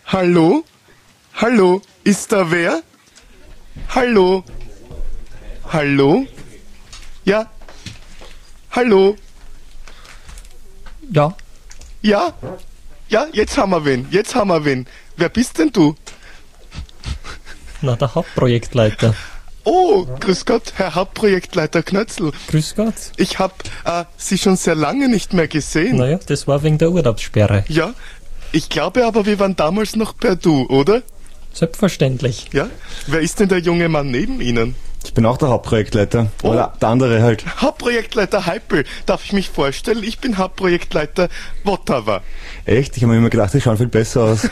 Hallo? Hallo? Ist da wer? Hallo? Hallo? Ja? Hallo? Ja. Ja? Ja, jetzt haben wir wen. Wer bist denn du? Na, der Hauptprojektleiter. Oh, grüß Gott, Herr Hauptprojektleiter Knötzl. Grüß Gott. Ich habe Sie schon sehr lange nicht mehr gesehen. Naja, das war wegen der Urlaubssperre. Ja, ich glaube aber, wir waren damals noch per Du, oder? Selbstverständlich. Ja? Wer ist denn der junge Mann neben Ihnen? Ich bin auch der Hauptprojektleiter. Oder der andere halt. Hauptprojektleiter Heipel. Darf ich mich vorstellen? Ich bin Hauptprojektleiter Wotawa. Echt? Ich habe mir immer gedacht, die schauen viel besser aus.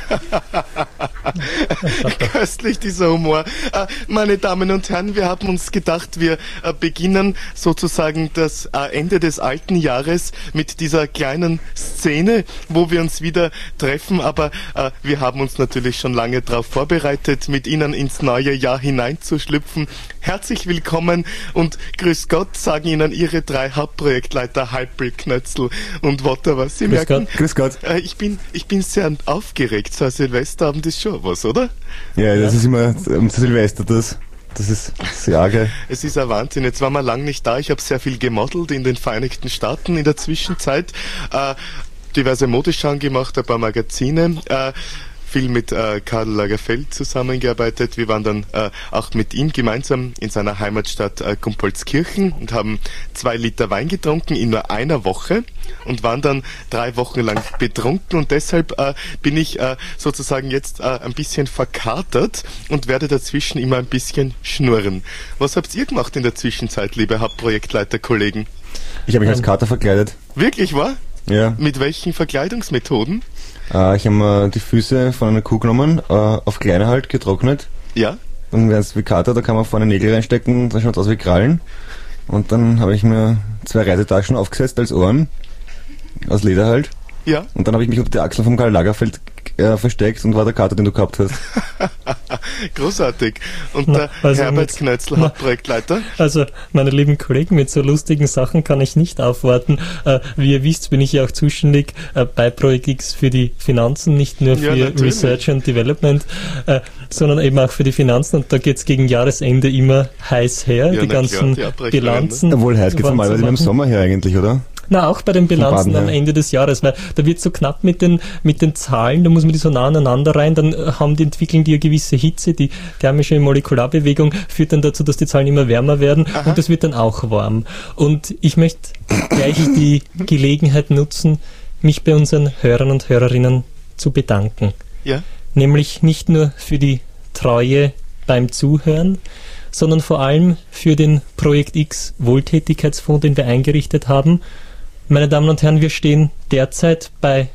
Köstlich, dieser Humor. Meine Damen und Herren, wir haben uns gedacht, wir beginnen sozusagen das Ende des alten Jahres mit dieser kleinen Szene, wo wir uns wieder treffen. Aber wir haben uns natürlich schon lange darauf vorbereitet, mit Ihnen ins neue Jahr hineinzuschlüpfen. Herzlich willkommen und grüß Gott, sagen Ihnen Ihre drei Hauptprojektleiter Heipel, Knötzl und Wotawa. Sie merken, Grüß Gott. ich bin sehr aufgeregt. So ein Silvesterabend ist schon was, oder? Ja, das ist immer um Silvester das ist sehr arg. Es ist ein Wahnsinn. Jetzt waren wir lang nicht da. Ich habe sehr viel gemodelt in den Vereinigten Staaten in der Zwischenzeit. Diverse Modeschauen gemacht, ein paar Magazine. Viel mit Karl Lagerfeld zusammengearbeitet. Wir waren dann auch mit ihm gemeinsam in seiner Heimatstadt Gumpoldskirchen und haben 2 Liter Wein getrunken in nur einer Woche und waren dann 3 Wochen lang betrunken und deshalb bin ich sozusagen jetzt ein bisschen verkatert und werde dazwischen immer ein bisschen schnurren. Was habt ihr gemacht in der Zwischenzeit, liebe Hauptprojektleiter-Kollegen? Ich habe mich als Kater verkleidet. Wirklich, wahr? Ja. Mit welchen Verkleidungsmethoden? Ich habe mir die Füße von einer Kuh genommen, auf kleine halt, getrocknet. Ja. Dann wäre es wie Kater, da kann man vorne Nägel reinstecken, dann schaut es aus wie Krallen. Und dann habe ich mir 2 Reisetaschen aufgesetzt als Ohren, aus Leder halt. Ja. Und dann habe ich mich unter die Achseln vom Karl Lagerfeld versteckt und war der Kater, den du gehabt hast. Großartig. Und Na, der also Herbert Knötzl, Hauptprojektleiter? Also, meine lieben Kollegen, mit so lustigen Sachen kann ich nicht aufwarten. Wie ihr wisst, bin ich ja auch zuständig bei Projekt X für die Finanzen, nicht nur für Research and Development, sondern eben auch für die Finanzen. Und da geht's gegen Jahresende immer heiß her, die ganzen Bilanzen. Obwohl, heiß geht's normalerweise im Sommer her eigentlich, oder? Na, auch bei den Bilanzen am Ende des Jahres, weil da wird so knapp mit den Zahlen, da muss man die so nah aneinander rein, dann entwickeln die eine gewisse Hitze, die thermische Molekularbewegung führt dann dazu, dass die Zahlen immer wärmer werden. Aha. Und das wird dann auch warm. Und ich möchte gleich die Gelegenheit nutzen, mich bei unseren Hörern und Hörerinnen zu bedanken. Ja. Nämlich nicht nur für die Treue beim Zuhören, sondern vor allem für den Projekt X Wohltätigkeitsfonds, den wir eingerichtet haben. Meine Damen und Herren, wir stehen derzeit bei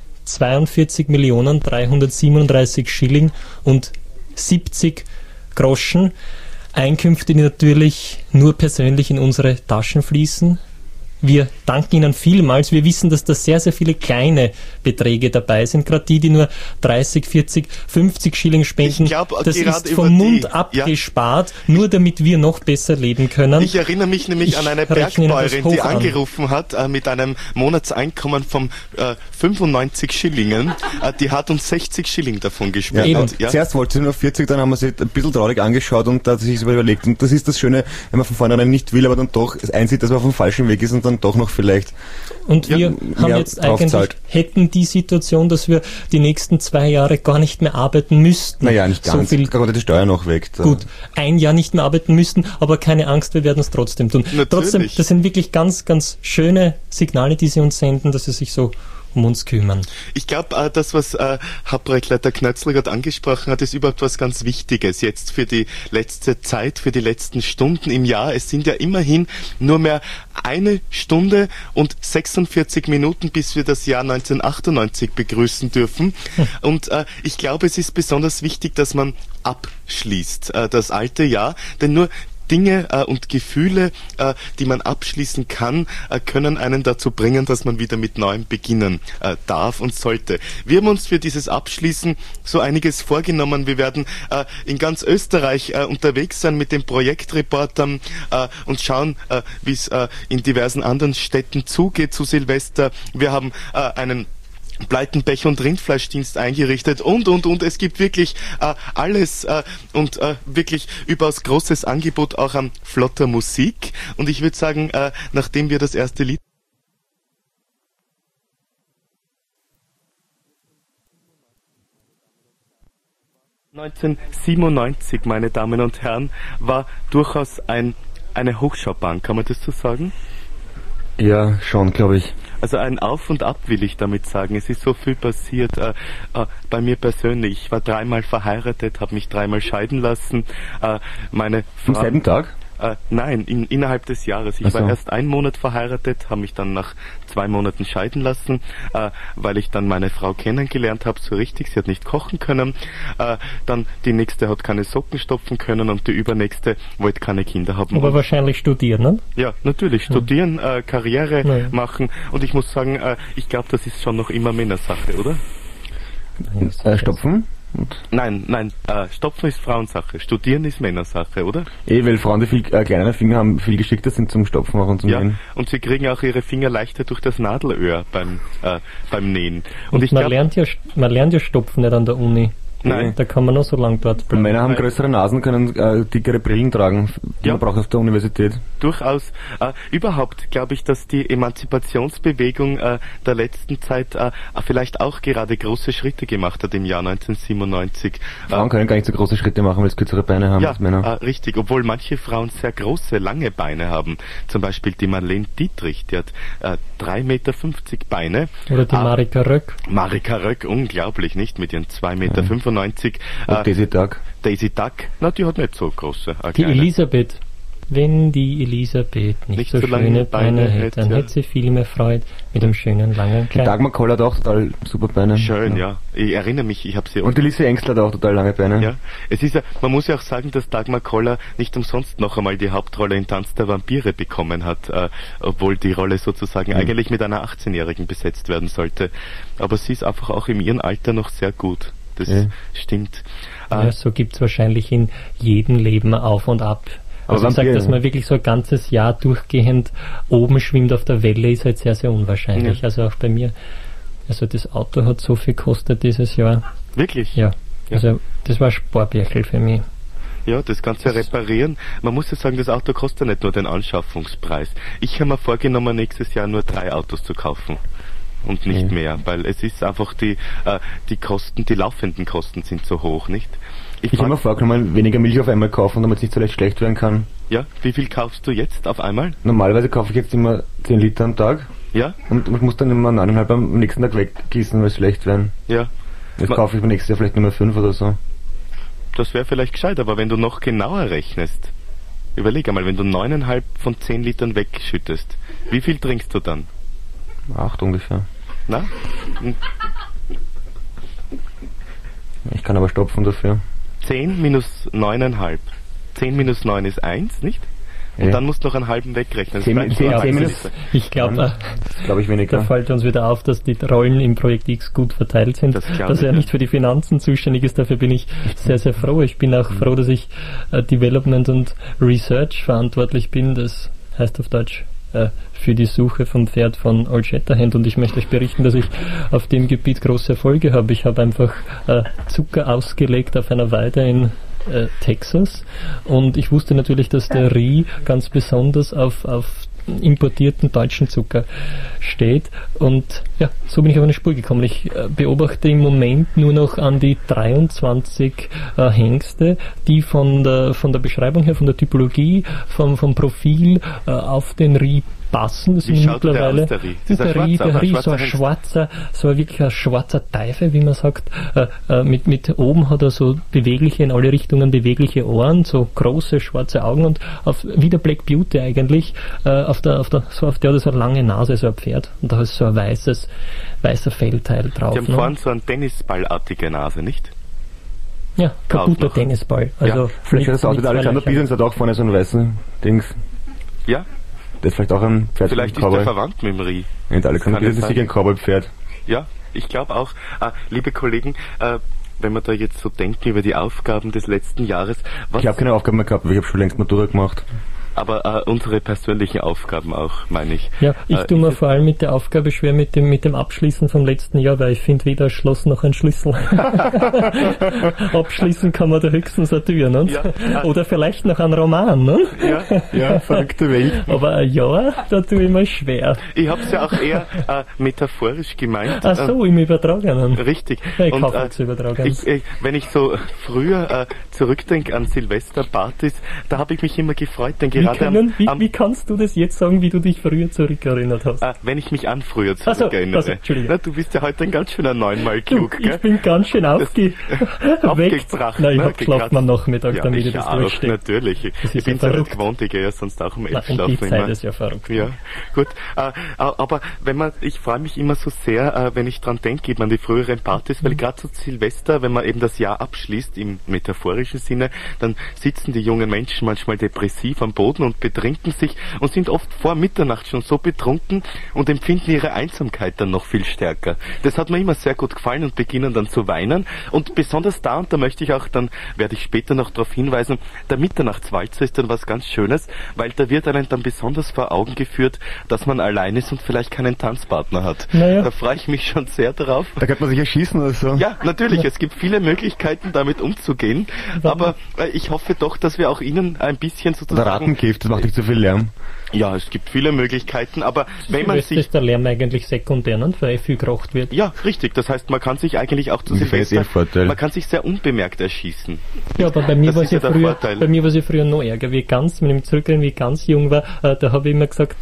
42.337 Schilling und 70 Groschen. Einkünfte, die natürlich nur persönlich in unsere Taschen fließen. Wir danken Ihnen vielmals. Wir wissen, dass da sehr, sehr viele kleine Beträge dabei sind. Gerade die nur 30, 40, 50 Schilling spenden. Ich glaub, das ist vom Mund abgespart, nur damit wir noch besser leben können. Ich erinnere mich nämlich an eine Bergbäuerin, die angerufen hat mit einem Monatseinkommen von 95 Schillingen. Die hat uns 60 Schilling davon gespendet. Ja. Zuerst wollte sie nur 40, dann haben wir sie ein bisschen traurig angeschaut und da hat sie sich überlegt. Und das ist das Schöne, wenn man von vornherein nicht will, aber dann doch einsieht, dass man auf dem falschen Weg ist und dann doch noch vielleicht. Und wir haben jetzt eigentlich, hätten die Situation, dass wir die nächsten 2 Jahre gar nicht mehr arbeiten müssten. Naja, nicht ganz, da kommt die Steuer noch weg. Da. Gut, 1 Jahr nicht mehr arbeiten müssten, aber keine Angst, wir werden es trotzdem tun. Natürlich. Trotzdem, das sind wirklich ganz, ganz schöne Signale, die Sie uns senden, dass Sie sich so um uns kümmern. Ich glaube, das, was Hauptprojektleiter Knötzl gerade angesprochen hat, ist überhaupt was ganz Wichtiges jetzt für die letzte Zeit, für die letzten Stunden im Jahr. Es sind ja immerhin nur mehr 1 Stunde und 46 Minuten, bis wir das Jahr 1998 begrüßen dürfen. Und ich glaube, es ist besonders wichtig, dass man abschließt, das alte Jahr, denn nur Dinge und Gefühle, die man abschließen kann, können einen dazu bringen, dass man wieder mit Neuem beginnen darf und sollte. Wir haben uns für dieses Abschließen so einiges vorgenommen. Wir werden in ganz Österreich unterwegs sein mit den Projektreportern und schauen, wie es in diversen anderen Städten zugeht zu Silvester. Wir haben einen Pleitenbech und Rindfleischdienst eingerichtet und. Es gibt wirklich alles und wirklich überaus großes Angebot auch an flotter Musik. Und ich würde sagen, nachdem wir das erste Lied 1997, meine Damen und Herren, war durchaus eine Hochschaubahn, kann man das so sagen? Ja, schon, glaube ich. Also ein Auf und Ab will ich damit sagen. Es ist so viel passiert. Bei mir persönlich. Ich war 3-mal verheiratet, habe mich 3-mal scheiden lassen. Meine Frau, am selben Tag? Nein, innerhalb des Jahres. Ich war erst 1 Monat verheiratet, habe mich dann nach 2 Monaten scheiden lassen, weil ich dann meine Frau kennengelernt habe, so richtig. Sie hat nicht kochen können. Dann die nächste hat keine Socken stopfen können und die übernächste wollte keine Kinder haben. Aber wahrscheinlich studieren, ne? Ja, natürlich. Studieren, Karriere machen. Und ich muss sagen, ich glaube, das ist schon noch immer Männersache, oder? Stopfen? Nein, Stopfen ist Frauensache, Studieren ist Männersache, oder? Weil Frauen, die viel kleinere Finger haben, viel geschickter sind zum Stopfen auch und zum Nähen. Und sie kriegen auch ihre Finger leichter durch das Nadelöhr beim Nähen. Und man lernt ja Stopfen nicht an der Uni. Nein. Da kann man noch so lang dort bleiben. Männer haben größere Nasen, können dickere Brillen tragen, die man braucht auf der Universität. Durchaus. Überhaupt glaube ich, dass die Emanzipationsbewegung der letzten Zeit vielleicht auch gerade große Schritte gemacht hat im Jahr 1997. Frauen können gar nicht so große Schritte machen, weil sie kürzere Beine haben als Männer. Richtig, obwohl manche Frauen sehr große, lange Beine haben. Zum Beispiel die Marlene Dietrich, die hat 3,50 Meter Beine. Oder die Marika Röck. Marika Röck, unglaublich, nicht? Mit ihren 2,95 Meter. Und Daisy Duck. Daisy Duck, na, die hat nicht so große. Die Elisabeth. Wenn die Elisabeth nicht so schöne Beine hätte, dann hätte sie viel mehr Freude mit dem schönen langen Kleid. Die Dagmar Koller hat auch total super Beine. Schön, ja. Ich erinnere mich, ich habe sie... Und die Lise Engstler hat auch total lange Beine. Ja. Es ist ja, man muss ja auch sagen, dass Dagmar Koller nicht umsonst noch einmal die Hauptrolle in Tanz der Vampire bekommen hat, obwohl die Rolle sozusagen eigentlich mit einer 18-Jährigen besetzt werden sollte. Aber sie ist einfach auch in ihrem Alter noch sehr gut. Das stimmt. Ja, so gibt's wahrscheinlich in jedem Leben Auf und Ab. Also ich sage, dass man wirklich so ein ganzes Jahr durchgehend oben schwimmt auf der Welle, ist halt sehr, sehr unwahrscheinlich. Ja. Also auch bei mir. Also das Auto hat so viel gekostet dieses Jahr. Wirklich? Ja. Also das war ein Sparbärchel für mich. Ja, das Ganze reparieren. Man muss ja sagen, das Auto kostet ja nicht nur den Anschaffungspreis. Ich habe mir vorgenommen, nächstes Jahr nur 3 Autos zu kaufen. Und nicht mehr, weil es ist einfach die Kosten, die laufenden Kosten sind so hoch, nicht? Ich habe mir vorgenommen, weniger Milch auf einmal kaufen, damit es nicht so leicht schlecht werden kann. Ja, wie viel kaufst du jetzt auf einmal? Normalerweise kaufe ich jetzt immer 10 Liter am Tag. Ja? Und ich muss dann immer 9,5 am nächsten Tag weggießen, weil es schlecht werden. Ja. Jetzt kaufe ich beim nächsten Jahr vielleicht nur 5 oder so. Das wäre vielleicht gescheit, aber wenn du noch genauer rechnest, überleg einmal, wenn du 9,5 von 10 Litern wegschüttest, wie viel trinkst du dann? 8 ungefähr. Na? Ich kann aber stopfen dafür. 10 minus 9,5. 10 minus 9 ist 1, nicht? Und dann musst du noch einen halben wegrechnen. 10 minus... Ich glaube, ich weniger. Da fällt uns wieder auf, dass die Rollen im Projekt X gut verteilt sind. Dass er nicht für die Finanzen zuständig ist. Dafür bin ich sehr, sehr froh. Ich bin auch froh, dass ich Development und Research verantwortlich bin. Das heißt auf Deutsch für die Suche vom Pferd von Old Shatterhand, und ich möchte euch berichten, dass ich auf dem Gebiet große Erfolge habe. Ich habe einfach Zucker ausgelegt auf einer Weide in Texas, und ich wusste natürlich, dass der Rie ganz besonders auf importierten deutschen Zucker steht, und ja, so bin ich auf eine Spur gekommen. Ich beobachte im Moment nur noch an die 23 Hengste, die von der Beschreibung her, von der Typologie, vom Profil auf den Rie passen. Das sind mittlerweile der Rie so ein schwarzer, so wirklich ein schwarzer Teufel, wie man sagt. Mit oben hat er so bewegliche, in alle Richtungen bewegliche Ohren, so große schwarze Augen, und wie der Black Beauty eigentlich, der hat so eine lange Nase, so ein Pferd, und da ist so ein weißer Fellteil drauf. Die haben vorne so eine Tennisballartige Nase, nicht? Ja, kaputter Tennisball. Also vielleicht hat das auch mit Alexander Bisons, hat auch vorne so einen weißen Dings. Ja? Das ist vielleicht auch ein Pferd. Vielleicht ist der verwandt mit dem Rie. Und Alexander Bisons ist sicher ein Cowboy-Pferd. Ja, ich glaube auch. Liebe Kollegen, wenn wir da jetzt so denken über die Aufgaben des letzten Jahres... Ich habe keine Aufgaben mehr gehabt, weil ich habe schon längst Matura gemacht. aber unsere persönlichen Aufgaben auch, meine ich. Ja, ich tue mir vor allem mit der Aufgabe schwer mit dem Abschließen vom letzten Jahr, weil ich finde weder ein Schloss noch ein Schlüssel. Abschließen kann man da höchstens eine Tür, ne? Ja. Oder vielleicht noch einen Roman, ne? Ja, verrückte Welt. Aber ein Jahr, da tue ich mir schwer. Ich habe es ja auch eher metaphorisch gemeint. Ach so, im Übertragenen. Richtig. Ja, ich kaufe es Übertragenen. Wenn ich so früher zurückdenke an Silvesterpartys, da habe ich mich immer gefreut, denn gerade wie kannst du das jetzt sagen, wie du dich früher zurückerinnert hast? Wenn ich mich an früher zurückerinnere. Entschuldigung. Du bist ja heute ein ganz schöner neunmal klug, gell? Ich bin ganz schön aufgebracht. Nein, ich hab geschlafen am Nachmittag, damit ich das durchstehe. Natürlich. Ich bin so nicht gewohnt, ich gehe ja sonst auch um 11 schlafen. Die Zeit ist ja verrückt. Ja, gut. Aber ich freue mich immer so sehr, wenn ich dran denke, eben an die früheren Partys, weil gerade zu Silvester, wenn man eben das Jahr abschließt, im metaphorischen Sinne, dann sitzen die jungen Menschen manchmal depressiv am Boden und betrinken sich und sind oft vor Mitternacht schon so betrunken und empfinden ihre Einsamkeit dann noch viel stärker. Das hat mir immer sehr gut gefallen und beginnen dann zu weinen. Und besonders da, und da möchte ich auch, dann werde ich später noch darauf hinweisen, der Mitternachtswalzer ist dann was ganz Schönes, weil da wird einem dann besonders vor Augen geführt, dass man allein ist und vielleicht keinen Tanzpartner hat. Naja. Da freue ich mich schon sehr darauf. Da könnte man sich erschießen oder so. Ja, natürlich. Es gibt viele Möglichkeiten, damit umzugehen. Aber ich hoffe doch, dass wir auch Ihnen ein bisschen sozusagen... Der Rattengift, das macht nicht so viel Lärm. Ja, es gibt viele Möglichkeiten, aber wenn man sich... Ist der Lärm eigentlich sekundär, weil viel geraucht wird? Ja, richtig. Das heißt, man kann sich eigentlich auch zu Silvester... Man kann sich sehr unbemerkt erschießen. Ja, aber bei mir war es ja früher noch ärger. Wenn ich zurückreden, wie ich ganz jung war, da habe ich immer gesagt,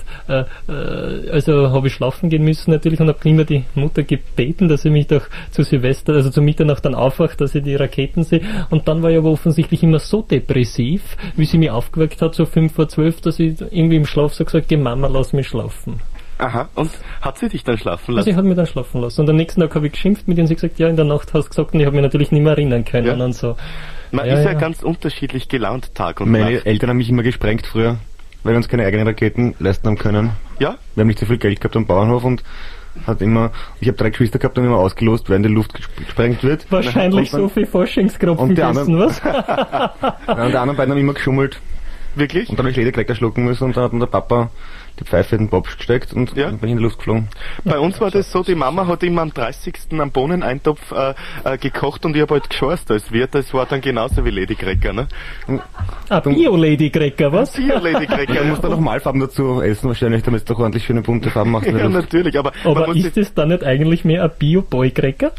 also habe ich schlafen gehen müssen natürlich und habe immer die Mutter gebeten, dass sie mich doch zu Silvester, also zu Mitternacht dann aufwacht, dass ich die Raketen sehe. Und dann war ich aber offensichtlich immer so depressiv, wie sie mich aufgeweckt hat, so 5:12, dass ich irgendwie im Schlaf so gesagt, Mama, lass mich schlafen. Aha, und hat sie dich dann schlafen lassen? Also ich habe mich dann schlafen lassen. Und am nächsten Tag habe ich geschimpft mit ihr und sie gesagt, ja, in der Nacht hast du gesagt, und ich habe mich natürlich nicht mehr erinnern können und so. Man ist ja ganz unterschiedlich gelaunt Tag und Nacht. Meine Eltern haben mich immer gesprengt früher, weil wir uns keine eigenen Raketen leisten haben können. Ja? Wir haben nicht so viel Geld gehabt am Bauernhof und ich habe 3 Geschwister gehabt und immer ausgelost, wer in die Luft gesprengt wird. Wahrscheinlich so viel Forschungskropfen gegessen, was? Ja, und die anderen beiden haben immer geschummelt. Wirklich? Und dann habe ich Lederklecker schlucken müssen und dann hat der Papa die Pfeife in den Popsch gesteckt und dann bin ich in die Luft geflogen. Bei uns war das so, die Mama hat immer am 30. am Bohneneintopf gekocht und ich habe halt geschorst als Wirt. Das war dann genauso wie Ladykräcker, ne? Bio-Ladykräcker, was? Bio-Ladykräcker. Du musst da noch Malfarben dazu essen wahrscheinlich, damit du doch ordentlich schöne bunte Farben machst. Ja, natürlich, aber ist das dann nicht eigentlich mehr ein Bio-Boy-Cracker?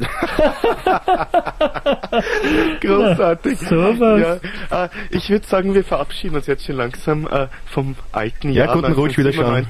Großartig. Sowas. Ja, ich würde sagen, wir verabschieden uns jetzt schon langsam vom alten Jahr. Ja, guten Rutsch wieder schon.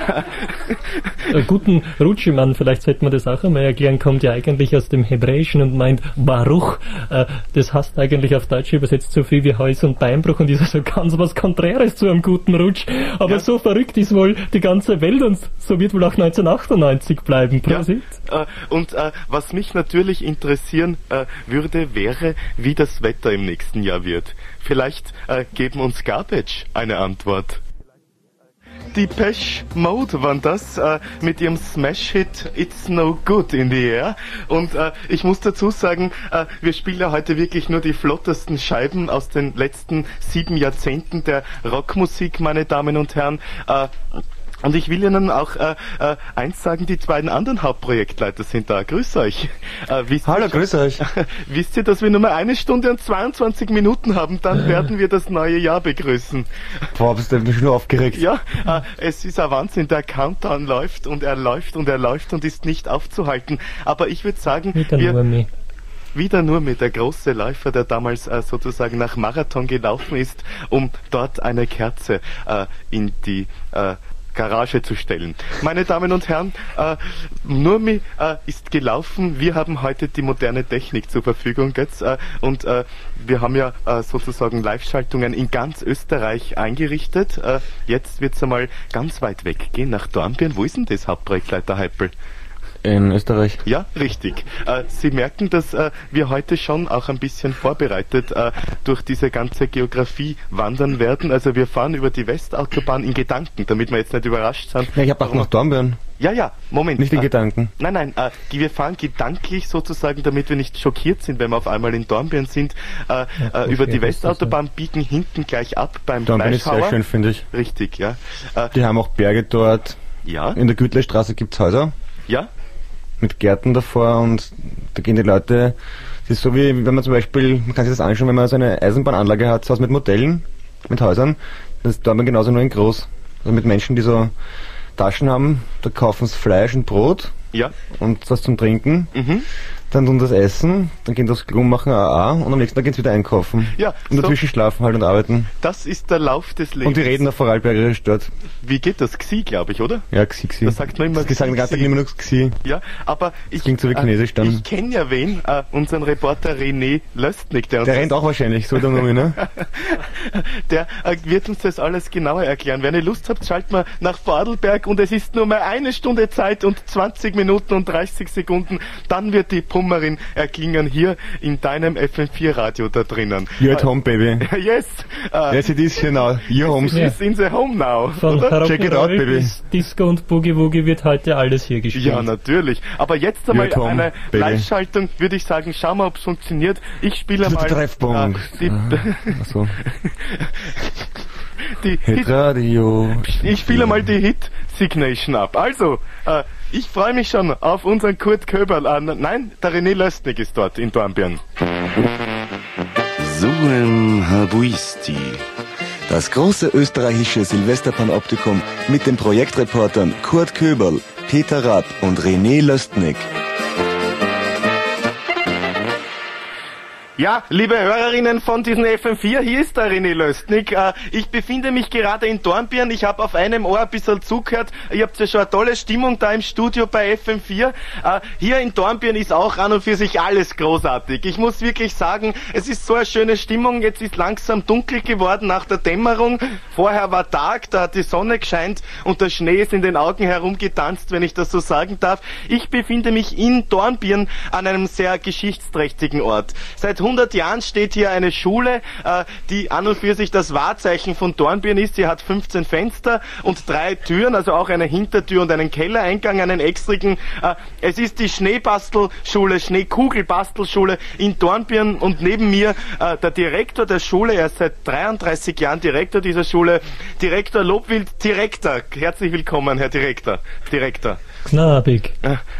Guten Rutsch, ich meine, vielleicht sollte man das auch einmal erklären, kommt ja eigentlich aus dem Hebräischen und meint Baruch. Das heißt eigentlich auf Deutsch übersetzt so viel wie Hals- und Beinbruch und ist also ganz was Konträres zu einem guten Rutsch. Aber so verrückt ist wohl die ganze Welt und so wird wohl auch 1998 bleiben. Prosit. Ja, und was mich natürlich interessieren würde, wäre, wie das Wetter im nächsten Jahr wird. Vielleicht geben uns Garbage eine Antwort. Die Depeche Mode waren das mit ihrem Smash-Hit It's No Good in the Air. Und ich muss dazu sagen, wir spielen ja heute wirklich nur die flottesten Scheiben aus den letzten 7 Jahrzehnten der Rockmusik, meine Damen und Herren. Und ich will Ihnen auch eins sagen, die beiden anderen Hauptprojektleiter sind da. Grüß euch. Hallo, grüß euch. Wisst ihr, dass wir nur mal 1 Stunde und 22 Minuten haben? Dann werden wir das neue Jahr begrüßen. Boah, bist du schon aufgeregt. Ja, es ist ein Wahnsinn. Der Countdown läuft und er läuft und er läuft und ist nicht aufzuhalten. Aber ich würde sagen, wieder nur mit der große Läufer, der damals sozusagen nach Marathon gelaufen ist, um dort eine Kerze in die Garage zu stellen. Meine Damen und Herren, Nurmi ist gelaufen. Wir haben heute die moderne Technik zur Verfügung jetzt und wir haben ja sozusagen Live-Schaltungen in ganz Österreich eingerichtet. Jetzt wird es einmal ganz weit weggehen nach Dornbirn. Wo ist denn das, Hauptprojektleiter Heipel? In Österreich. Ja, richtig. Sie merken, dass wir heute schon auch ein bisschen vorbereitet durch diese ganze Geografie wandern werden. Also wir fahren über die Westautobahn in Gedanken, damit wir jetzt nicht überrascht sind. Ja, ich habe auch nach Dornbirn. Ja, Moment. Nicht in Gedanken. Nein, wir fahren gedanklich sozusagen, damit wir nicht schockiert sind, wenn wir auf einmal in Dornbirn sind, über die Westautobahn, biegen hinten gleich ab beim Dornbirn ist Fleischhauer. sehr schön, finde ich. Richtig, ja. Die haben auch Berge dort. Ja. In der Gütlerstraße gibt's Häuser. Ja. Mit Gärten davor und da gehen die Leute, das ist so wie, wenn man zum Beispiel, man kann sich das anschauen, wenn man so eine Eisenbahnanlage hat, so was mit Modellen, mit Häusern, das ist Dornbirn genauso nur in groß. Also mit Menschen, die so Taschen haben, da kaufen sie Fleisch und Brot. Ja. Und was zum Trinken. Dann tun das Essen, dann gehen das Klo machen AA und am nächsten Tag gehen sie wieder einkaufen. Ja. Und dazwischen schlafen halt und arbeiten. Das ist der Lauf des Lebens. Und die reden auf Vorarlbergerisch dort. Wie geht das? Xi, glaube ich, oder? Ja, Xi. Das sagt man immer. Die sagen den ganzen Tag immer nur Xi. Ja, aber das klingt so wie Chinesisch dann. Ich kenne ja wen, unseren Reporter René Löstnik. Der rennt auch wahrscheinlich, so der Nummer, ne? Der wird uns das alles genauer erklären. Wenn ihr Lust habt, schaltet mal nach Vorarlberg und es ist nur mal 1 Stunde Zeit und 20 Minuten und 30 Sekunden. Dann wird die Brummerin erklingen hier in deinem FM4-Radio da drinnen. You're at home, baby. Yes. Yes, it is here now. You're home. It's in the home now. Von Check it out, baby. Bis Disco und Boogie Woogie wird heute alles hier gespielt. Ja, natürlich. Aber jetzt einmal home, eine baby. Live-Schaltung, würde ich sagen, schauen wir, ob es funktioniert. Ich spiele mal Treffpunkt. Achso. Die Hitradio. Ich spiele mal die Hit-Signation ab. Also, ich freue mich schon auf unseren Kurt Köberl. Nein, der René Löstnik ist dort in Dornbirn. Suem Habuisti. Das große österreichische Silvesterpanoptikum mit den Projektreportern Kurt Köberl, Peter Rapp und René Löstnik. Ja, liebe Hörerinnen von diesen FM4, hier ist der René Löstnik. Ich befinde mich gerade in Dornbirn. Ich habe auf einem Ohr ein bisschen zugehört. Ihr habt ja schon eine tolle Stimmung da im Studio bei FM4. Hier in Dornbirn ist auch an und für sich alles großartig. Ich muss wirklich sagen, es ist so eine schöne Stimmung. Jetzt ist langsam dunkel geworden nach der Dämmerung. Vorher war Tag, da hat die Sonne gescheint und der Schnee ist in den Augen herumgetanzt, wenn ich das so sagen darf. Ich befinde mich in Dornbirn an einem sehr geschichtsträchtigen Ort. Seit 100 Jahren steht hier eine Schule, die an und für sich das Wahrzeichen von Dornbirn ist. Sie hat 15 Fenster und 3 Türen, also auch eine Hintertür und einen Kellereingang, einen extrigen. Es ist die Schneebastelschule, Schneekugelbastelschule in Dornbirn und neben mir der Direktor der Schule. Er ist seit 33 Jahren Direktor dieser Schule. Direktor Lobwild, Direktor. Herzlich willkommen, Herr Direktor. Gnabig.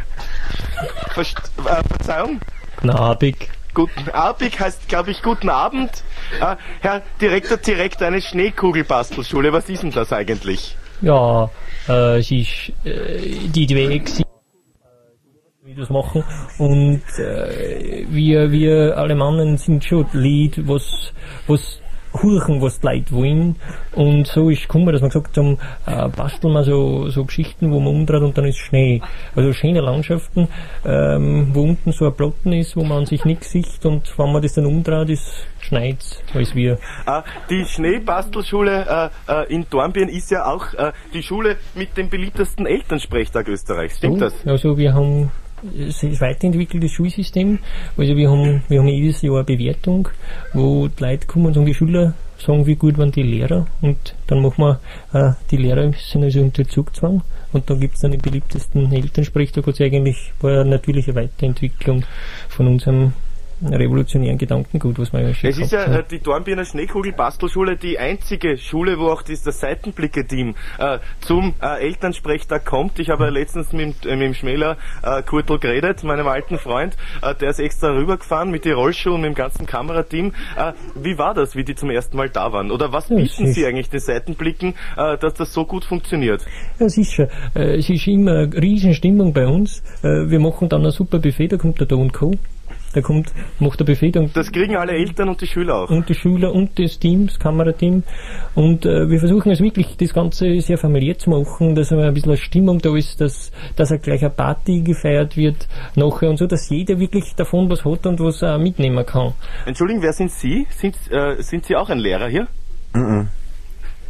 Verzeihung? Gnabig. Guten Abend heißt, glaube ich, guten Abend. Herr Direktor, direkt eine Schneekugelbastelschule. Was ist denn das eigentlich? Ja, es ist die Idee, wie das machen. Und wir alle Mannen sind schon Lied, was Huchen, was die Leute wollen. Und so ist gekommen, dass man gesagt haben, basteln wir so Geschichten, wo man umdreht und dann ist Schnee. Also schöne Landschaften, wo unten so ein Platten ist, wo man sich nichts sieht und wenn man das dann umdreht, ist schneit's, als wir. Die Schneebastelschule in Dornbirn ist ja auch die Schule mit dem beliebtesten Elternsprechtag Österreichs. Stimmt das? Also wir haben das weiterentwickeltes Schulsystem. Also wir haben jedes Jahr eine Bewertung, wo die Leute kommen und sagen, die Schüler sagen, wie gut waren die Lehrer, und dann machen wir, die Lehrer sind also unter Zugzwang, und dann gibt es dann den beliebtesten Elternsprechtag, was eigentlich war eine natürliche Weiterentwicklung von unserem revolutionären Gedankengut, was man ja schon. Es ist ja die Dornbirner Schneekugelbastelschule die einzige Schule, wo auch das Seitenblicke-Team zum Elternsprechtag kommt. Ich habe letztens mit dem Schmäler Kurtl geredet, meinem alten Freund, der ist extra rübergefahren mit die Rollschuhe und mit dem ganzen Kamerateam. Wie war das, wie die zum ersten Mal da waren? Oder was bieten Sie eigentlich den Seitenblicken, dass das so gut funktioniert? Ja, sicher. Es ist immer eine riesen Stimmung bei uns. Wir machen dann ein super Buffet, da kommt der Da & Co. Der macht eine Buffet. Das kriegen alle Eltern und die Schüler auch. Und die Schüler und das Team, das Kamerateam. Und wir versuchen es wirklich, das Ganze sehr familiär zu machen, dass ein bisschen eine Stimmung da ist, dass auch gleich eine Party gefeiert wird nachher und so, dass jeder wirklich davon was hat und was auch mitnehmen kann. Entschuldigung, wer sind Sie? Sind Sie auch ein Lehrer hier?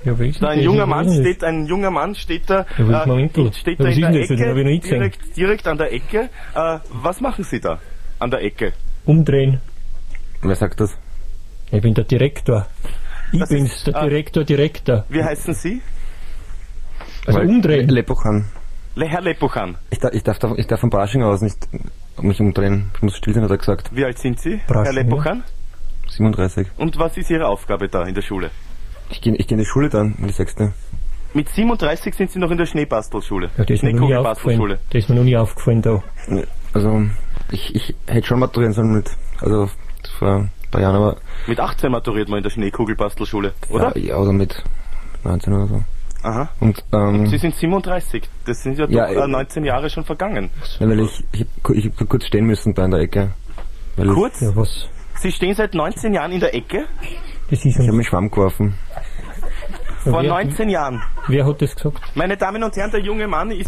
Ja, wer ist Da denn ein das? junger Ich Mann weiß nicht. steht, da, Ja, was Moment, steht was da ist in denn der das? Das hab ich noch nie Ecke, gesehen. direkt an der Ecke. Was machen Sie da? An der Ecke? Umdrehen. Wer sagt das? Ich bin der Direktor. Ich Das bin's, ist, der Direktor. Wie heißen Sie? Also umdrehen. Lepochan. Herr Lepochan. Ich darf von Brasching aus nicht mich umdrehen. Ich muss still sein, hat er gesagt. Wie alt sind Sie, Braschen, Herr Lepochan? 37. Und was ist Ihre Aufgabe da in der Schule? Ich geh in die Schule dann, in die 6. Mit 37 sind Sie noch in der Schneebastelschule. Ja, das ist mir noch nie aufgefallen. Das ist mir noch nie aufgefallen da. Also, ich hätte schon maturieren sollen also vor ein paar Jahren, aber... Mit 18 maturiert man in der Schneekugelbastelschule, oder? Oder mit 19 oder so. Aha. Und, Sie sind 37. Das sind ja doch 19 Jahre schon vergangen. Weil ich hab kurz stehen müssen da in der Ecke. Kurz? Ja, was? Sie stehen seit 19 Jahren in der Ecke? Das ist Ich habe mich Schwamm geworfen. Vor wer, 19 Jahren. Wer hat das gesagt? Meine Damen und Herren, der junge Mann ist,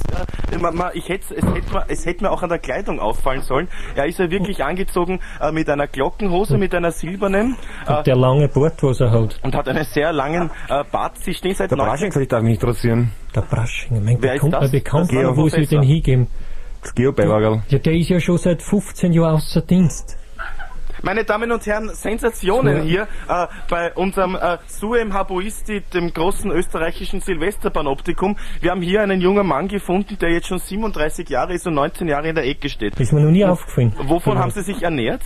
es hätte mir auch an der Kleidung auffallen sollen. Er ist ja wirklich angezogen mit einer Glockenhose, mit einer silbernen Der lange Bart, was er hat. und hat einen sehr langen Bart. Sie stehen seit Der 19 Brasching sagt, ich darf mich nicht interessieren. Der Brasching. Mein Wer ist Gott, das? ein Bekannter, Das ist wo sie Professor. den hingeben. Das Geobeiwagel. Ja, der ist ja schon seit 15 Jahren außer Dienst. Meine Damen und Herren, Sensationen Ja. hier bei unserem Suem Haboisti, dem großen österreichischen Silvesterpanoptikum. Wir haben hier einen jungen Mann gefunden, der jetzt schon 37 Jahre ist und 19 Jahre in der Ecke steht. Das ist mir noch nie aufgefallen. Wovon haben Sie sich ernährt?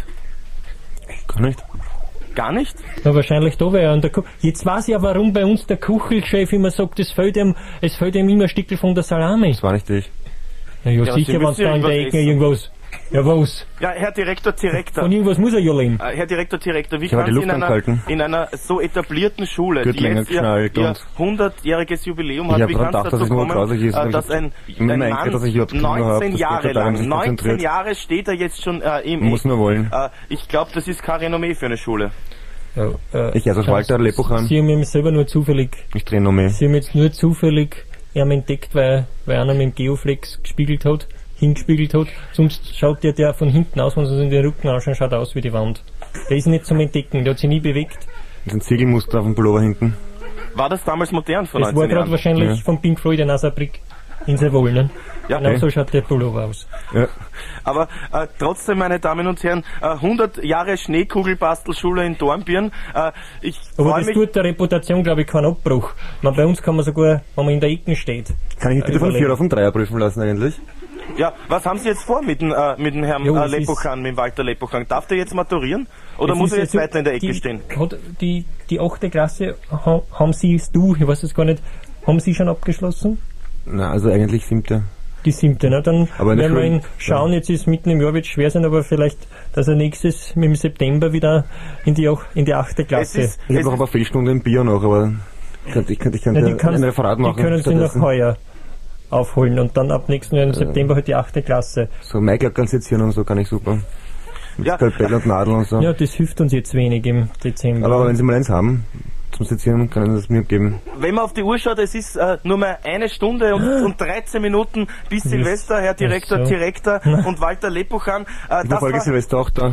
Gar nicht. Gar nicht? Ja, wahrscheinlich da, weil er an der Jetzt weiß ich ja, warum bei uns der Kuchelchef immer sagt, es fehlt ihm immer ein Stückel von der Salami. Das war nicht ich. Ja, aber Sie sicher, wenn müssen da in der irgendwas Ecke essen. irgendwas. Ja, was? Ja, Herr Direktor, Von irgendwas muss er ja leben. Herr Direktor, wie Ich habe kann die Sie Luft angehalten. in einer so etablierten Schule, die Gürtel jetzt ihr geschnallt 100-jähriges Jubiläum hat, Ich hab wie dran kann es gedacht, dazu dass es nur kommen, grausig ist. dass ein Immer Mann eingeredet, dass ich überhaupt Kinder habe, 19 das Jahre geht daran lang, nicht 19 konzentriert. Jahre steht er jetzt schon im Muss nur wollen. Ich glaube, das ist kein Renommee für eine Schule. Ja, Ich also Walter Lepochan. Sie haben ihm selber nur zufällig, Ich drehe noch mehr. Sie haben jetzt nur zufällig ihn entdeckt, weil einer mit dem Geoflex hingespiegelt hat. Sonst schaut der von hinten aus, wenn Sie in den Rücken anschauen, schaut aus wie die Wand. Der ist nicht zum Entdecken, der hat sich nie bewegt. Das ist ein Ziegelmuster auf dem Pullover hinten. War das damals modern vor Das 19 war gerade Jahren? wahrscheinlich Ja. von Pink Floyd in Asabrik in Sevollen. Ja, Genau okay. so schaut der Pullover aus. Ja. Aber trotzdem, meine Damen und Herren, 100 Jahre Schneekugelbastelschule in Dornbirn. Ich Aber freue das mich. tut der Reputation, glaube ich, keinen Abbruch. Bei uns kann man sogar, wenn man in der Ecke steht. Kann ich bitte von überlegen. 4 auf einen 3er prüfen lassen eigentlich? Ja, was haben Sie jetzt vor mit dem Herrn Jo, es Lepochan, mit dem Walter Lepochan? Darf der jetzt maturieren? Oder Es muss ist er jetzt also weiter in der Ecke die, stehen? Die 8. Klasse haben Sie, ich weiß es gar nicht, haben Sie schon abgeschlossen? Na, also eigentlich 7. Die 7. Ne? Dann Aber in der werden wir Schule- ihn schauen, jetzt ist mitten im Jahr, wird schwer sein, aber vielleicht, dass er nächstes im September wieder in die 8. Klasse. Es ist- Ich habe noch ein paar Fehlstunden im Bio noch, aber ich könnte ein Referat machen. Die können Sie noch stattdessen. heuer aufholen und dann ab nächsten Jahr im September halt die 8. Klasse. So Maiglöckern und so kann ich super. Mit Ja. Skalpell und Nadeln und so. Ja, das hilft uns jetzt wenig im Dezember. Aber wenn Sie mal eins haben, zum Sezieren, können Sie das mir geben. Wenn man auf die Uhr schaut, es ist nur mehr 1 Stunde und 13 Minuten bis Silvester, Herr Direktor, Ach so. Direktor und Walter Lepochan. Ich war voriges Silvester auch da.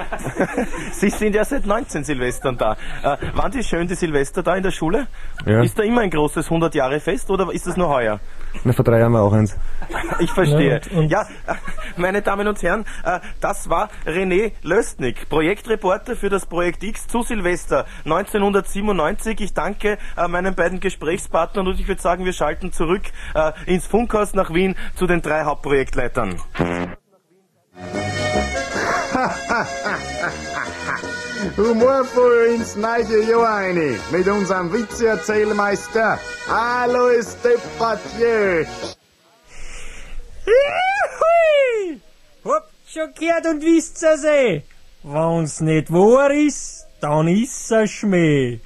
Sie sind ja seit 19 Silvestern da. Waren die schön, die Silvester da in der Schule? Ja. Ist da immer ein großes 100-Jahre-Fest oder ist das nur heuer? Na, vor 3 Jahren war auch eins. Ich verstehe. Ja, und- Ja, meine Damen und Herren, das war René Löstnik, Projektreporter für das Projekt X zu Silvester 1997. Ich danke meinen beiden Gesprächspartnern und ich würde sagen, wir schalten zurück ins Funkhaus nach Wien zu den 3 Hauptprojektleitern. Humorvoll ins neue Jahr rein mit unserem Witzeerzählmeister Alois Depardieu. Hui! Habt schon gehört und wisst ihr's eh. Wenn's nicht wahr ist, dann ist er Schmäh.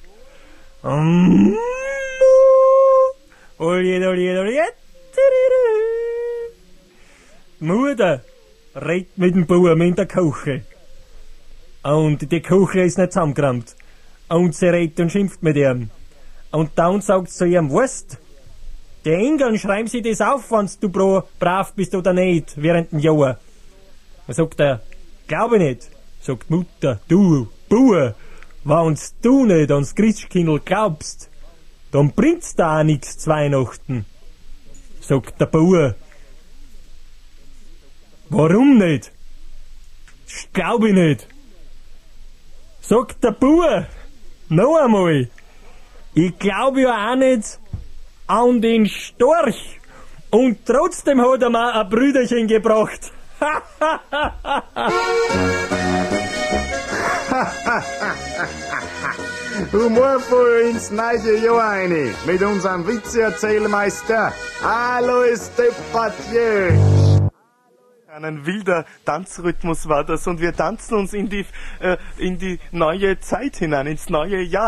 Die Mutter redet mit dem Buben in der Küche. Und die Küche ist nicht zusammengerammt. Und sie redet und schimpft mit ihm. Und dann sagt sie zu ihm, weißt, die Engeln schreiben sie das auf, wenn du brav bist oder nicht, während dem Jahr. Dann sagt er, glaube ich nicht. Sagt die Mutter, du, Bube, wenn's du nicht ans Christkindl glaubst, dann bringt's da auch nix zu Weihnachten, sagt der Bauer. Warum nicht? Das glaub ich nicht. Sagt der Bauer. Noch einmal. Ich glaub ja auch nicht an den Storch. Und trotzdem hat er mir ein Brüderchen gebracht. Humorvoll ins neue Jahr rein mit unserem Witzeerzählmeister Alois Depardieu. Ein wilder Tanzrhythmus war das und wir tanzen uns in die neue Zeit hinein, ins neue Jahr.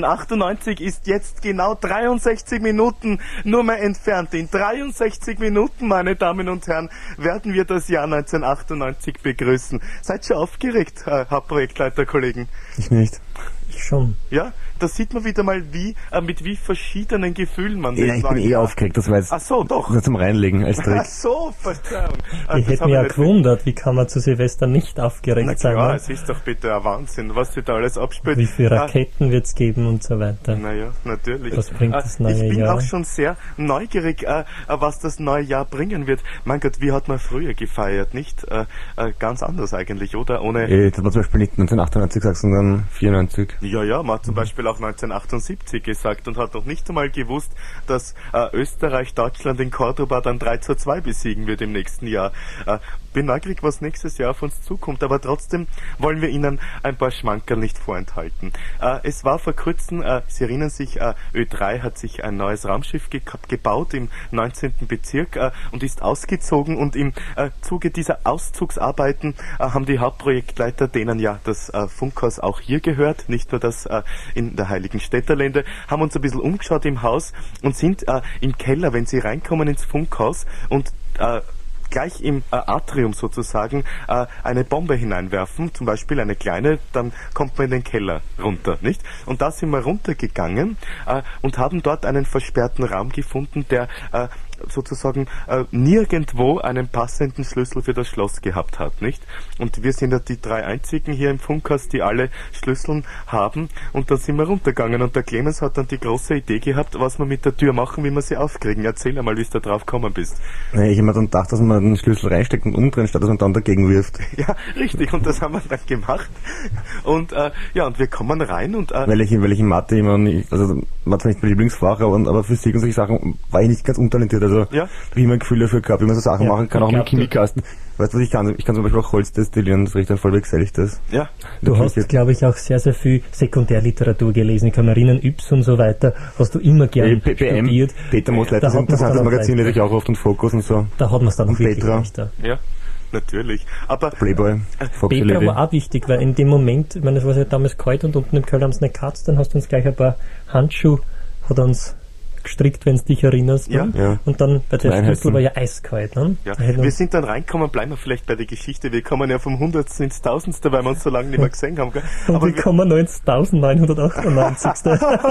1998 ist jetzt genau 63 Minuten nur mehr entfernt. In 63 Minuten, meine Damen und Herren, werden wir das Jahr 1998 begrüßen. Seid schon aufgeregt, Hauptprojektleiterkollegen? Ich nicht. Ich schon. Ja, da sieht man wieder mal, mit wie verschiedenen Gefühlen man Ja, ich bin aufgeregt, das war jetzt Ach so, doch. nur zum Reinlegen als Trick. Ach so, Verzeihung. Ich hätte mich ja gewundert, wie kann man zu Silvester nicht aufgeregt Na sein? klar, Ne? es ist doch bitte ein Wahnsinn, was sich da alles abspielt. Wie viele Raketen wird's geben und so weiter. Naja, natürlich. Was bringt das neue Ich bin Jahr? auch schon sehr neugierig, was das neue Jahr bringen wird. Mein Gott, wie hat man früher gefeiert, nicht? Ganz anders eigentlich, oder? Ohne... Das hat man zum Beispiel nicht 1998 gesagt, sondern 94. Ja, man hat zum Beispiel auch 1978 gesagt und hat noch nicht einmal gewusst, dass Österreich Deutschland in Cordoba dann 3:2 besiegen wird im nächsten Jahr. Bin neugierig, was nächstes Jahr auf uns zukommt, aber trotzdem wollen wir Ihnen ein paar Schmankerl nicht vorenthalten. Es war vor kurzem, Sie erinnern sich, Ö3 hat sich ein neues Raumschiff gebaut im 19. Bezirk und ist ausgezogen und im Zuge dieser Auszugsarbeiten haben die Hauptprojektleiter, denen ja das Funkhaus auch hier gehört, nicht nur das in der Heiligen Städterlände, haben uns ein bisschen umgeschaut im Haus und sind im Keller, wenn Sie reinkommen ins Funkhaus und gleich im Atrium sozusagen eine Bombe hineinwerfen, zum Beispiel eine kleine, dann kommt man in den Keller runter, nicht? Und da sind wir runtergegangen und haben dort einen versperrten Raum gefunden, der sozusagen nirgendwo einen passenden Schlüssel für das Schloss gehabt hat, nicht? Und wir sind ja die 3 einzigen hier im Funkhaus, die alle Schlüsseln haben und dann sind wir runtergegangen und der Clemens hat dann die große Idee gehabt, was wir mit der Tür machen, wie wir sie aufkriegen. Erzähl einmal, wie du da drauf gekommen bist. Nee, ich habe mir dann gedacht, dass man den Schlüssel reinsteckt und umdreht, statt dass man dann dagegen wirft. Ja, richtig, und das haben wir dann gemacht und und wir kommen rein und Weil ich in Mathe immer nicht, also war zwar nicht mein Lieblingsfach, aber Physik und solche Sachen war ich nicht ganz untalentiert, also da habe ich immer ein Gefühl dafür gehabt, wie man so Sachen machen kann, auch mit Chemiekasten. Weißt du, was ich kann? Ich kann zum Beispiel auch Holz destillieren, das riecht dann voll wechselig, das. Ja. Du hast, glaube ich, auch sehr, sehr viel Sekundärliteratur gelesen. Ich kann mich erinnern, Yps und so weiter, hast du immer gern studiert. Peter Mosleiter, das Magazin lese ich auch oft und Fokus und so. Da hat man es dann und wirklich Petra. leichter. Ja, natürlich. Aber Playboy, Foxy Petra Lady. war auch wichtig, weil in dem Moment, ich meine, es war ja damals kalt und unten im Keller haben sie nicht gekratzt, dann hast du uns gleich ein paar Handschuhe, hat uns gestrickt, wenn du dich erinnerst. Ja. Ne? Ja. Und dann, bei der Einheiten. Schlüssel war ja eiskalt. Ne? ja, Da hätten wir uns- sind dann reingekommen, bleiben wir vielleicht bei der Geschichte. Wir kommen ja vom 100. ins 1000. weil wir uns so lange nicht mehr gesehen haben. Gell? und Aber wir kommen noch ins 1998.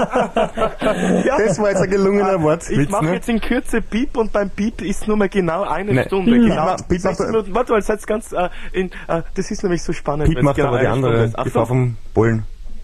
ja, Das war jetzt ein gelungener Wortwitz, ich mache ne? jetzt in Kürze Piep und beim Piep ist nur mal genau eine Stunde. Piep Genau macht- Piep 6 macht- Minuten. Warte mal, seid ganz das ist nämlich so spannend. Piep wenn's macht genau aber die eine Stunde andere, ist. die Frau vom Bullen.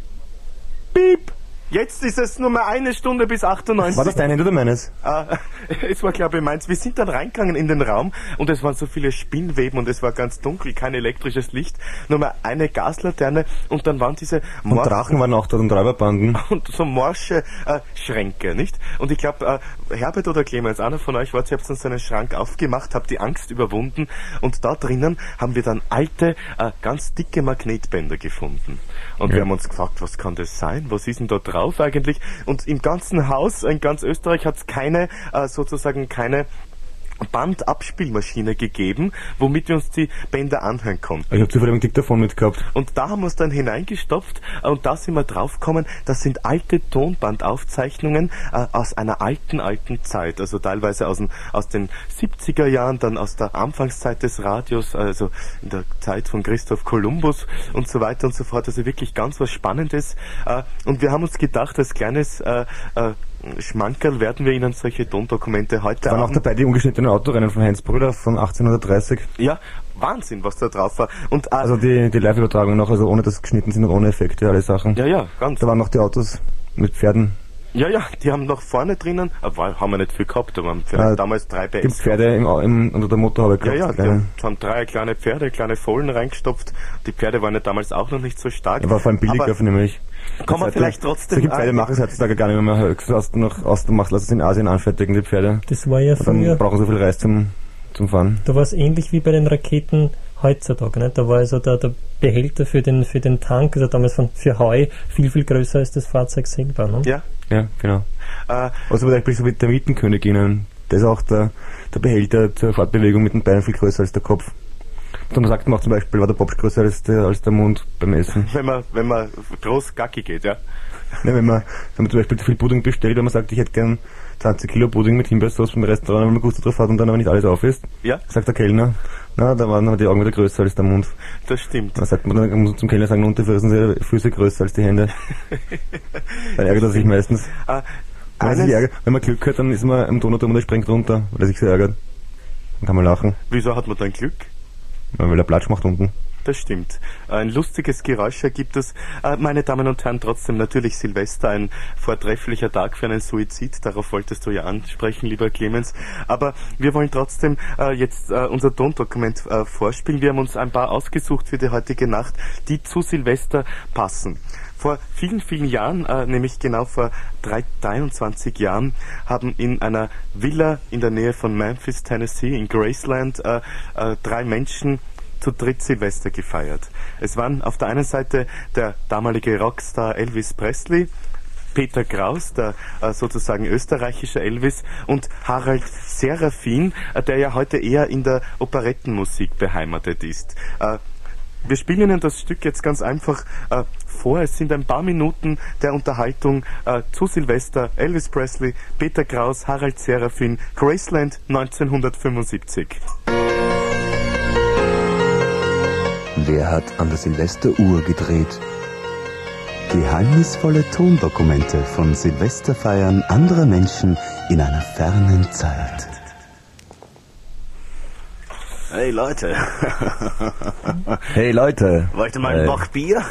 Piep! Jetzt ist es nur mal 1 Stunde bis 98. War das dein Handy oder meines? Es war, glaube ich, meins. Wir sind dann reingegangen in den Raum und es waren so viele Spinnweben und es war ganz dunkel, kein elektrisches Licht, nur mal eine Gaslaterne und dann waren diese Und Drachen waren auch dort und Räuberbanden. und so morsche Schränke, nicht? Und ich glaube, Herbert oder Clemens, einer von euch, ihr habt dann so einen Schrank aufgemacht, habt die Angst überwunden und da drinnen haben wir dann alte, ganz dicke Magnetbänder gefunden. Und wir haben uns gefragt, was kann das sein? Was ist denn da drauf eigentlich? Und im ganzen Haus, in ganz Österreich, hat es keine Bandabspielmaschine gegeben, womit wir uns die Bänder anhören konnten. Ich habe zufällig ein Diktaphon mitgehabt. Und da haben wir es dann hineingestopft und da sind wir draufgekommen, das sind alte Tonbandaufzeichnungen aus einer alten Zeit, also teilweise aus den 70er Jahren, dann aus der Anfangszeit des Radios, also in der Zeit von Christoph Kolumbus und so weiter und so fort, also wirklich ganz was Spannendes. Und wir haben uns gedacht, als kleines Schmankerl werden wir Ihnen solche Tondokumente heute Da waren auch Abend- dabei die ungeschnittenen Autorennen von Heinz Brüder von 1830. Ja, Wahnsinn, was da drauf war. Und Also die Live-Übertragung noch, also ohne dass geschnitten sind und ohne Effekte, alle Sachen. ja, ganz. Da waren noch die Autos mit Pferden. Ja, die haben noch vorne drinnen, haben wir nicht viel gehabt, aber haben vielleicht damals 3 PS. Gibt Pferde unter der Motorhaube gehabt? Ja, die haben 3 kleine Pferde, kleine Fohlen reingestopft. Die Pferde waren ja damals auch noch nicht so stark. Aber vor allem billiger, nämlich. Kann man vielleicht trotzdem... Solche Pferde machen es heutzutage gar nicht mehr höchstens aus du machst, lass es in Asien anfertigen, die Pferde. Das war ja früher... Dann brauchen sie so viel Reis zum Fahren. Da war es ähnlich wie bei den Raketen heutzutage, nicht? Da war also der Behälter für den Tank, also damals für Heu, viel größer als das Fahrzeug selber, ne? Ja, genau. Also zum Beispiel so wie der Mietenköniginnen, da ist auch der Behälter zur Fortbewegung mit den Beinen viel größer als der Kopf. Und man sagt man auch zum Beispiel, war der Popsch größer als der Mund beim Essen. Wenn man groß Gacki geht, ja. Ne, wenn man zum Beispiel zu viel Pudding bestellt, wenn man sagt, ich hätte gern 20 Kilo Pudding mit Himbeersauce beim Restaurant, wenn man Gusto drauf hat und dann aber nicht alles auf ist, sagt der Kellner, da waren aber die Augen wieder größer als der Mund. Das stimmt. Dann sagt man, dann muss man zum Kellner sagen, Unterfüße sind die Füße größer als die Hände. Dann ärgert er sich meistens. Wenn man Glück hat, dann ist man am Donauturm und er springt runter, weil er sich so ärgert. Dann kann man lachen. Wieso hat man dann Glück? Weil er Platsch macht unten. Das stimmt. Ein lustiges Geräusch ergibt es. Meine Damen und Herren, trotzdem natürlich Silvester, ein vortrefflicher Tag für einen Suizid. Darauf wolltest du ja ansprechen, lieber Clemens. Aber wir wollen trotzdem jetzt unser Tondokument vorspielen. Wir haben uns ein paar ausgesucht für die heutige Nacht, die zu Silvester passen. Vor vielen Jahren, nämlich genau vor 23 Jahren, haben in einer Villa in der Nähe von Memphis, Tennessee, in Graceland, 3 Menschen zu dritt Silvester gefeiert. Es waren auf der einen Seite der damalige Rockstar Elvis Presley, Peter Kraus, der sozusagen österreichische Elvis, und Harald Serafin, der ja heute eher in der Operettenmusik beheimatet ist. Wir spielen Ihnen das Stück jetzt ganz einfach vor. Es sind ein paar Minuten der Unterhaltung zu Silvester. Elvis Presley, Peter Kraus, Harald Serafin, Graceland 1975. Wer hat an der Silvesteruhr gedreht? Geheimnisvolle Tondokumente von Silvesterfeiern anderer Menschen in einer fernen Zeit. Hey Leute. Hey Leute. Wollt ihr mal ein Bock Bier?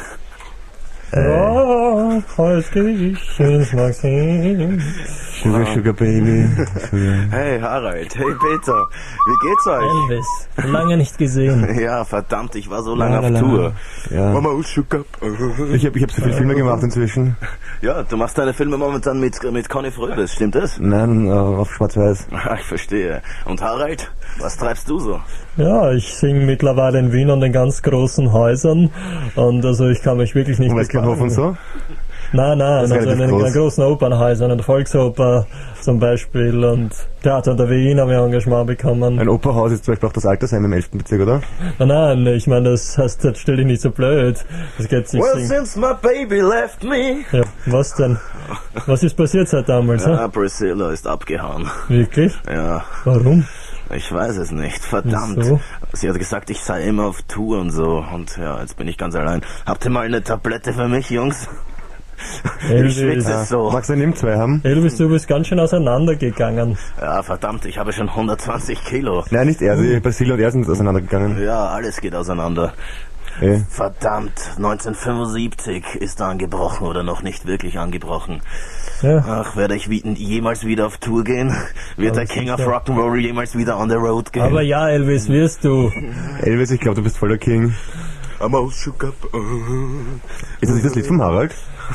Oh, heute geh ich ins Maxim. Sugar Baby. Hey Harald, hey Peter, wie geht's euch? Elvis, lange nicht gesehen. Ja, verdammt, ich war so lange auf Tour. Ja. Ich hab so viele Filme gemacht inzwischen. Ja, du machst deine Filme momentan mit Conny Fröbis, stimmt das? Nein, auf Schwarz-Weiß. Ich verstehe. Und Harald, was treibst du so? Ja, ich singe mittlerweile in Wien an den ganz großen Häusern und also ich kann mich wirklich nicht Weißgernhof und so? Nein, also in den groß. großen Opernhäusern, in der Volksoper zum Beispiel und Theater der Wien haben wir Engagement bekommen. Ein Operhaus ist zum Beispiel auch das Altersheim im 11. Bezirk, oder? Nein, ich meine, das heißt, jetzt stell dich nicht so blöd. Das geht sich Well, since my baby left me. Ja, was denn? Was ist passiert seit damals? Ja, Priscilla ist abgehauen. Wirklich? Ja. Warum? Ich weiß es nicht, verdammt. Wieso? Sie hat gesagt, ich sei immer auf Tour und so. Und ja, jetzt bin ich ganz allein. Habt ihr mal eine Tablette für mich, Jungs? Elvis. Ich schwitze so. Magst du einen M2 haben? Elvis, du bist ganz schön auseinandergegangen. Ja, verdammt, ich habe schon 120 Kilo. Nein, nicht er. Die Priscilla und er sind auseinandergegangen. Ja, alles geht auseinander. Verdammt, 1975 ist angebrochen oder noch nicht wirklich angebrochen. Ja. Ach, werde ich jemals wieder auf Tour gehen? Wird der King of Rock'n'Roll jemals wieder on the road gehen? Aber ja, Elvis, wirst du. Elvis, ich glaube, du bist voller King. I'm all shook up. Ist das nicht das Lied vom Harald?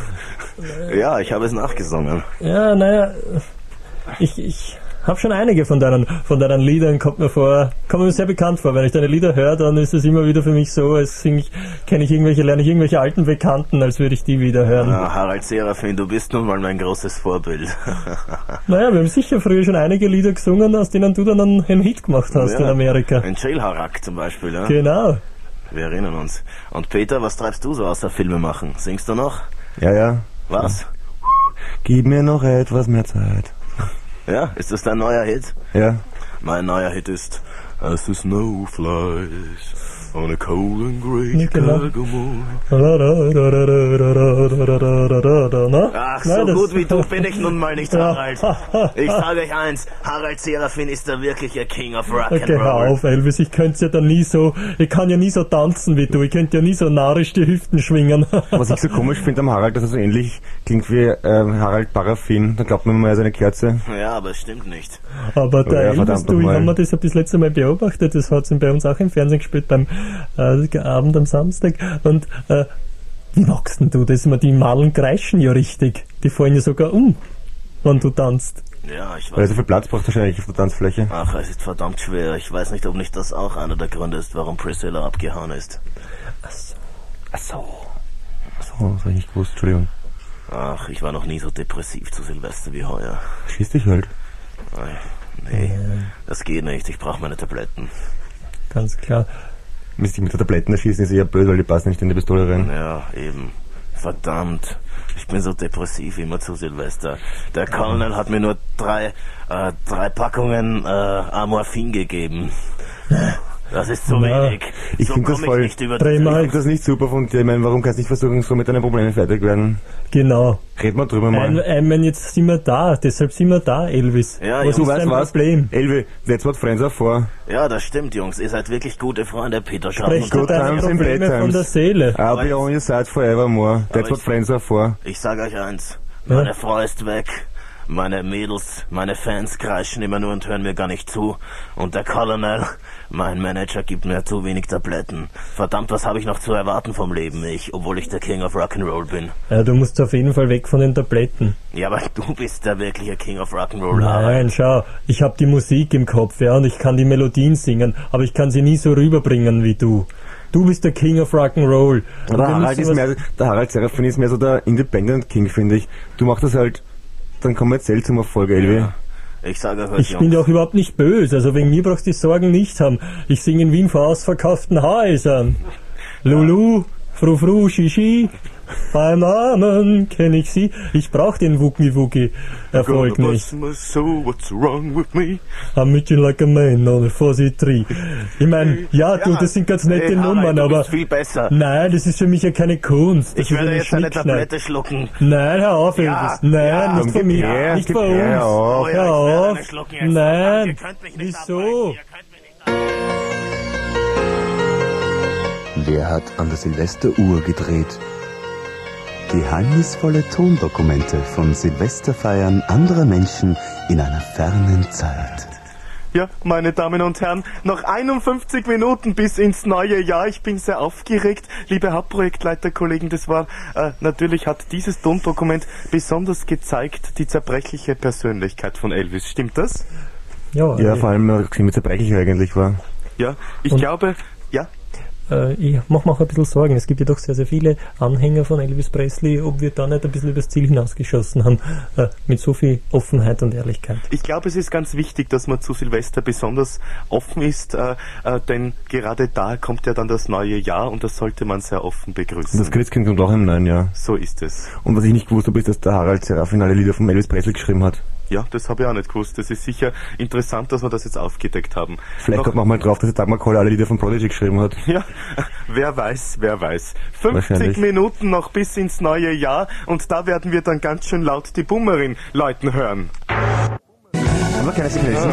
Ja, ich habe es nachgesungen. Ja, naja, ich habe schon einige von deinen Liedern, kommt mir sehr bekannt vor. Wenn ich deine Lieder höre, dann ist es immer wieder für mich so, als lerne ich irgendwelche alten Bekannten, als würde ich die wieder hören. Ja, Harald Serafin, du bist nun mal mein großes Vorbild. Naja, wir haben sicher früher schon einige Lieder gesungen, aus denen du dann einen Hit gemacht hast in Amerika. Ein Jailharak zum Beispiel, ja? Genau. Wir erinnern uns. Und Peter, was treibst du so außer Filme machen? Singst du noch? Ja. Was? Gib mir noch etwas mehr Zeit. Ja, ist das dein neuer Hit? Ja. Mein neuer Hit ist As the Snow Flies On a cold and grey Chicago morning. Ach, so gut wie du bin ich nun mal nicht, Harald. Ich sage euch eins, Harald Serafin ist der wirkliche King of Rock and Okay, hör Roll. auf, Elvis, ich kann ja nie so tanzen wie du, ich könnte ja nie so narrisch die Hüften schwingen. Was ich so komisch finde am Harald, dass er so ähnlich klingt wie Harald Paraffin. Da glaubt man immer, er ist eine Kerze. Ja, aber es stimmt nicht. Aber der Ja, Elvis, verdammt du, ich nochmal. habe mir das ja das letzte Mal beobachtet, das hat ihn bei uns auch im Fernsehen gespielt, beim Abend am Samstag. Und wie magst denn du das? Die Malen kreischen ja richtig. Die fallen ja sogar wenn du tanzt. Ja, ich Weil er weiß. so viel Platz braucht wahrscheinlich auf der Tanzfläche. Ach, es ist verdammt schwer. Ich weiß nicht, ob nicht das auch einer der Gründe ist, warum Priscilla abgehauen ist. Ach so, das habe ich nicht gewusst, Entschuldigung. Ach, ich war noch nie so depressiv zu Silvester wie heuer. Schieß dich halt. Nee, das geht nicht. Ich brauche meine Tabletten. Ganz klar. Sich mit der Tabletten erschießen ist eher blöd, weil die passen nicht in die Pistole rein. Ja, eben. Verdammt. Ich bin so depressiv immer zu Silvester. Der Colonel hat mir nur drei Packungen Amorphin gegeben. Das ist zu wenig. Ich so finde das komme voll. ich nicht über Ich finde das nicht super von dir. Ich meine, warum kannst du nicht versuchen, so mit deinen Problemen fertig werden? Genau. Red mal drüber mal. Jetzt sind wir da, deshalb sind wir da, Elvis. Ja, was du ist weißt dein was? Problem? Elvi, that's what friends are for. Ja, das stimmt, Jungs. Ihr seid wirklich gute Freunde, Peter Schatten. Sprech und dir good deine times and Probleme bad von der times. Seele. I'll be on your side forevermore. That's what friends are for. Ich sage euch eins. Ja? Meine Frau ist weg. Meine Mädels, meine Fans kreischen immer nur und hören mir gar nicht zu. Und der Colonel, mein Manager, gibt mir zu wenig Tabletten. Verdammt, was habe ich noch zu erwarten vom Leben, obwohl ich der King of Rock'n'Roll bin. Ja, du musst auf jeden Fall weg von den Tabletten. Ja, aber du bist der wirkliche King of Rock'n'Roll. Nein, schau, ich habe die Musik im Kopf, ja, und ich kann die Melodien singen, aber ich kann sie nie so rüberbringen wie du. Du bist der King of Rock'n'Roll. Und Der wir Harald, müssen der Harald Serafin ist mehr so der Independent King, finde ich. Du machst das halt dann kommerziell zum Erfolg, Elvi. Ja. Ich sage euch, Ich bin ja auch überhaupt nicht böse, also wegen mir brauchst du die Sorgen nicht haben. Ich singe in Wien vor ausverkauften Häusern. Lulu, Frou, Shishi, beim Namen kenne ich sie. Ich brauch den Wookie-Erfolg nicht. So, what's wrong with me? I'm meeting like a man on a fuzzy tree. Ich meine, ja, du, das sind ganz nette Hey, Harald, Nummern, du aber bist viel besser. nein, das ist für mich ja keine Kunst. Das Ich ist werde eine jetzt eine Schnickschnack. Tablette schlucken. Nein, hör auf, Ja, Elvis. Nein, ja, nicht von mir, ja, nicht von gib her, uns. auf. Oh ja, Hör ich werde auf. eine schlucken jetzt. Verdammt, Nein, ihr könnt mich nicht wieso? abhalten. Ihr könnt mich nicht abhalten. Wer hat an der Silvesteruhr gedreht? Geheimnisvolle Tondokumente von Silvesterfeiern anderer Menschen in einer fernen Zeit. Ja, meine Damen und Herren, noch 51 Minuten bis ins neue Jahr. Ich bin sehr aufgeregt. Liebe Hauptprojektleiterkollegen, das war, natürlich hat dieses Tondokument besonders gezeigt, die zerbrechliche Persönlichkeit von Elvis. Stimmt das? Ja, vor allem, wie zerbrechlich er eigentlich war. Ja, ich Und- glaube, ja. Ich mache mir auch ein bisschen Sorgen. Es gibt ja doch sehr, sehr viele Anhänger von Elvis Presley, ob wir da nicht ein bisschen übers Ziel hinausgeschossen haben, mit so viel Offenheit und Ehrlichkeit. Ich glaube, es ist ganz wichtig, dass man zu Silvester besonders offen ist, denn gerade da kommt ja dann das neue Jahr und das sollte man sehr offen Und begrüßen. das Christkind kommt auch im neuen Jahr. So ist es. Und was ich nicht gewusst habe, ist, dass der Harald Serafin alle Lieder von Elvis Presley geschrieben hat. Ja, das habe ich auch nicht gewusst. Das ist sicher interessant, dass wir das jetzt aufgedeckt haben. Vielleicht Noch- kommt man auch mal drauf, dass der Dagmar Koller alle Lieder von Prodigy geschrieben hat. Ja, wer weiß, wer weiß. 50 Wahrscheinlich. Minuten noch bis ins neue Jahr und da werden wir dann ganz schön laut die Bummerin läuten hören. Haben wir keine Signation?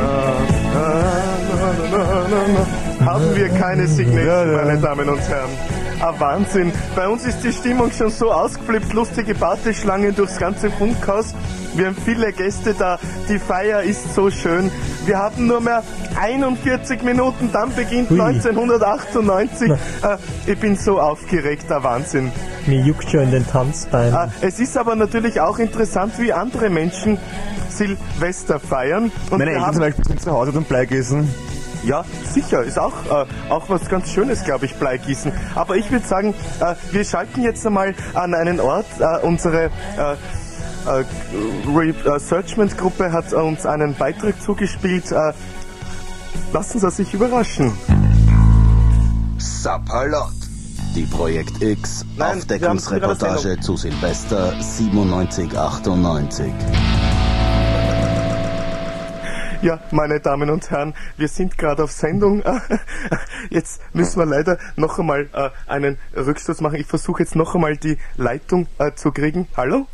Haben wir keine Signation, meine Damen und Herren. Ah, Wahnsinn. Bei uns ist die Stimmung schon so ausgeflippt. Lustige Partyschlangen durchs ganze Funkhaus. Wir haben viele Gäste da. Die Feier ist so schön. Wir haben nur mehr 41 Minuten, dann beginnt Hui. 1998. Ich bin so aufgeregt, der Wahnsinn. Mir juckt schon in den Tanzbeinen. Es ist aber natürlich auch interessant, wie andere Menschen Silvester feiern. Und Meine wir Eltern haben- zum Beispiel sind zu Hause und Bleigießen. Ja, sicher, ist auch was ganz Schönes, glaube ich, Bleigießen. Aber ich würde sagen, wir schalten jetzt einmal an einen Ort. Unsere Researchment-Gruppe hat uns einen Beitrag zugespielt. Lassen Sie sich überraschen. Sapperlot. Die Projekt X Nein, Aufdeckungsreportage zu Silvester 97, 98. Ja, meine Damen und Herren, wir sind gerade auf Sendung. Jetzt müssen wir leider noch einmal einen Rückstoß machen. Ich versuche jetzt noch einmal die Leitung zu kriegen. Hallo?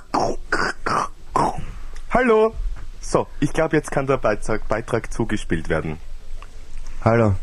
Hallo? So, ich glaube, jetzt kann der Beitrag zugespielt werden. Hallo.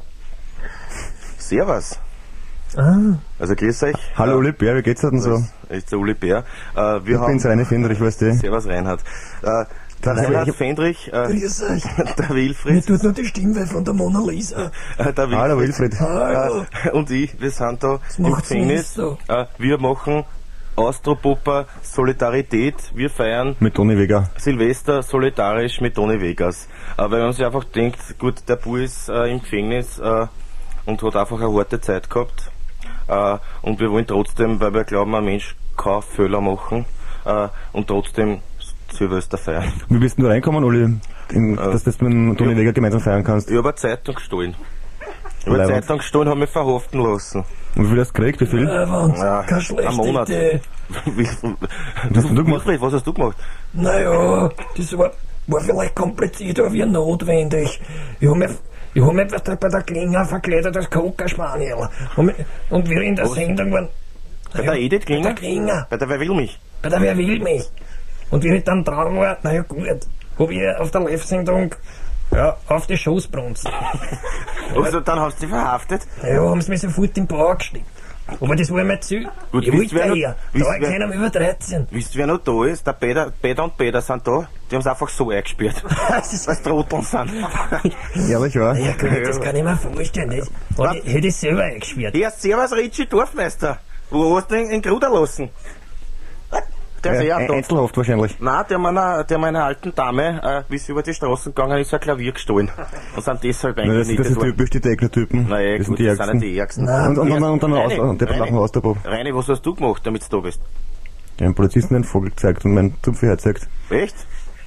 Servus. Also grüß euch. Hallo Uli Bär, wie geht's denn so? Ich der Uli Bär. Ich bin's Rainer Fendrich, weißt du? Servus Reinhard. Der Reinhard Fendrich, Grüß euch. der Mir Wilfried, tut nur die Stimme von der Mona Lisa. der Hallo Wilfried. Hallo. und ich, wir sind da im macht's denn Gefängnis. so? Wir machen Austropopper Solidarität. Wir feiern Mit Toni Weger. Silvester solidarisch mit Toni Vegas. Weil man sich einfach denkt, gut, der Bub ist im Gefängnis und hat einfach eine harte Zeit gehabt. Und wir wollen trotzdem, weil wir glauben, ein Mensch kann Fehler machen und trotzdem Silvester feiern. Wie bist du reinkommen, Uli? Dass du das mit Toni Weger gemeinsam feiern kannst? Ich habe eine Zeitung gestohlen. Ich habe eine Zeitung gestohlen, habe mich verhaften lassen. Und wie viel hast du gekriegt? Wie viel? Keine schlechte einen Monat. Idee. Was hast du gemacht? Wilfried, was hast du gemacht? Naja, das war vielleicht kompliziert, aber wie notwendig. Ich hab mich bei der Klinger verkleidet als Coca-Spaniel. Und wir in der Sendung waren... Bei der Edith Klinger? Bei der Klinger. Bei der Wer will mich? Bei der Wer will mich. Und wie ich dann dran war, naja gut, hab ich auf der Live-Sendung auf die Schoß brunzen. Also dann hast du dich verhaftet? Ja, haben sie mich sofort im Bauch gesteckt. Aber das war mir zu. Gut, Ich wollte wer noch- her. wisst Da wer- keiner über 13. Wisst ihr, wer noch da ist? Der Peter und Peter sind da. Die haben es einfach so eingesperrt. Weil sie Trotteln sind. Ehrlich, ja? Ja gut, das kann ich mir vorstellen. Das hätte ich selber eingesperrt. Ja, servus Ritschi Dorfmeister. Wo hast du den Gruder lassen? Der ist ja da. Einzelhaft wahrscheinlich. Nein, der meiner alten Dame, wie sie über die Straßen gegangen ist, ein Klavier gestohlen. Und sind deshalb Ja, das eingenietet sind worden. typisch die Techno-Typen. Naja, Das gut, sind die das sind ja Ärgsten. die Ärgsten. Nein. Und dann Reini, der machen Austropop. Reini, was hast du gemacht, damit du da bist? Ja, einem Polizisten einen Vogel gezeigt und meinen Zupfe hergezeigt. Echt?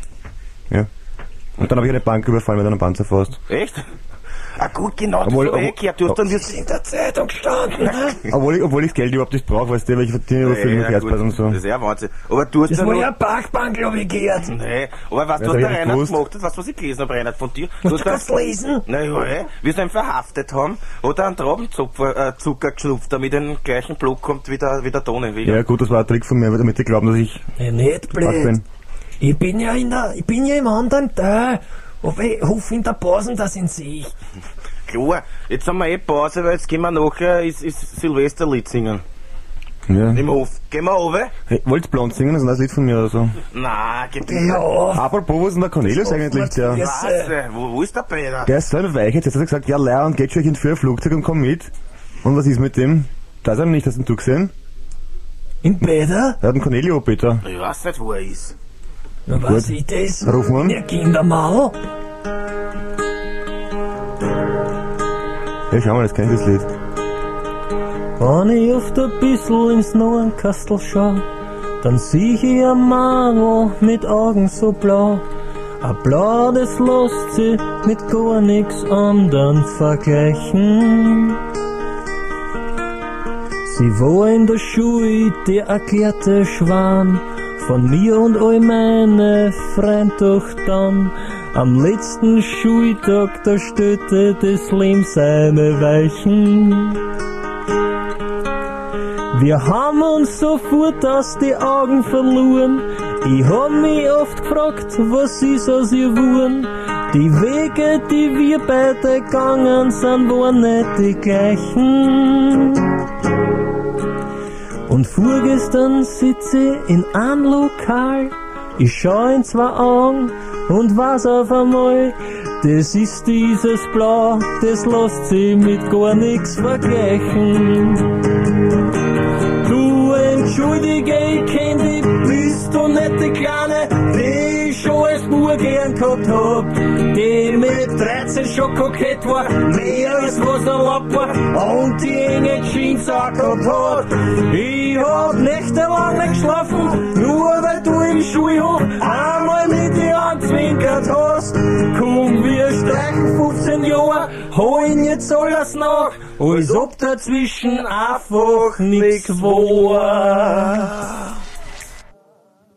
Ja. Und dann habe ich eine Bank überfallen mit einer Panzerfaust. Echt? Ah gut, genau, das Obwohl- habe ich gehört. Du hast dann Das ist in der Zeitung gestanden. Obwohl ich das Geld überhaupt nicht brauche, weißt du, weil ich verdiene über viel mit Herzblatt und so. Das ist ja Wahnsinn. Aber du hast Das ja war noch... ja eine Parkbank, glaube ich, gehört. Nee, aber weißt du, Ja, was das der hab ich Reinhard gewusst. gemacht hat? Weißt du, was ich gelesen habe, Reinhard, von dir? Du kannst lesen. Naja, wie sie ihn verhaftet haben, hat er einen Traubenzucker geschnupft, damit er in den gleichen Block kommt wie der Toni. Ja gut, das war ein Trick von mir, damit die glauben, dass ich Ja, nicht Arsch blöd. bin. Ich bin ja im anderen Teil. Aber ich hoffe in der Pause, dass ich ihn sehe. Klar, jetzt haben wir Pause, weil jetzt gehen wir nachher ist Silvesterlied singen. Ja. Im Hof. Gehen wir runter? Hey, wollt's blond singen? Das ist ein neues Lied von mir oder so. Nein, geh bitte. Ja, Apropos, wo ist denn der Cornelius eigentlich? Der Was? Wo ist der Peter? ist so ein Weichheit. Jetzt hat er gesagt, ja, Leier und geht schon für ein Flugzeug und komm mit. Und was ist mit dem? Da ist er nicht, hast du gesehen? in Bäder? Er hat einen Cornelio, Peter. Ich weiß nicht, wo er ist. Na, was ist das? Ruf mal an. Ja, Kindermaul. Ja, schau mal, das kennt das Lied. Wenn ich oft ein bisschen ins Norrenkastel schau, dann sieh ich ein Mann mit Augen so blau. Ein Blau, das lässt sich mit gar nix anderem vergleichen. Sie war in der Schule der erklärte Schwan, von mir und all meine Freund doch dann. Am letzten Schultag, da stellte das Leben seine Weichen. Wir haben uns sofort aus die Augen verloren. Ich hab mich oft gefragt, was ist aus ihr geworden. Die Wege, die wir beide gegangen sind, waren nicht die gleichen. Und vorgestern sitze ich in einem Lokal. Ich schau in zwei Augen und weiß auf einmal, das ist dieses Blau, das lässt sich mit gar nix vergleichen. Du entschuldige, ich kenn dich, bist du nicht die Kleine, die ich schon als Bub gern gehabt hab, die mit 13 schon kokett war, mehr als was erlaubt war und die enge Jeans auch gehabt hat. Ich hab nächtelang nicht geschlafen, nur weil du im Schulhof einmal mit dir anzwinkert hast. Komm, wir streichen 15 Jahre, holen jetzt alles nach, als ob dazwischen einfach nix war.